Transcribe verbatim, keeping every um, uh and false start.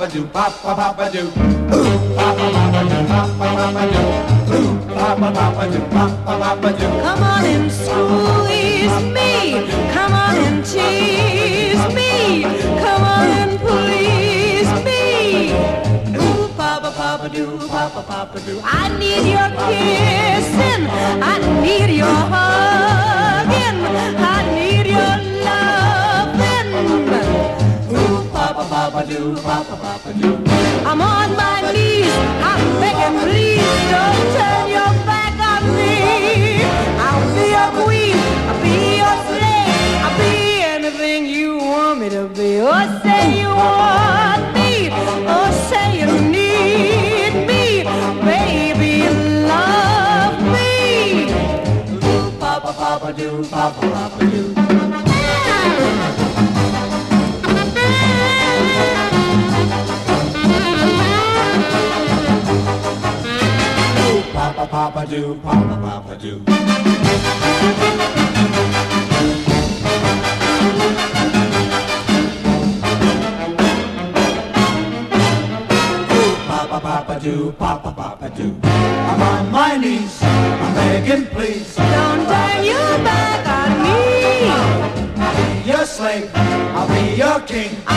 papa do, papa papa do. Ooh, papa papa do, papa papa do. Ooh, papa papa do, papa papa do. Come on and squeeze me, come on and tease me, come on and please me. Ooh, papa papa do, papa papa do. I need your kissing, I need your hugging, I need your loving. Ooh, papa papa do, papa papa do. I'm on my knees, I'm begging, please don't turn your back on me. I'll be your queen, I'll be your slave, I'll be anything you want me to be. Oh, say you want me, oh, say you need me, baby, love me. Ooh, papa, papa do, papa, papa do. Papa, papa do, papa, papa do. Ooh, papa, papa do, papa, papa do. I'm on my knees, I'm begging, please. Don't turn your back on me. I'll be your slave, I'll be your king.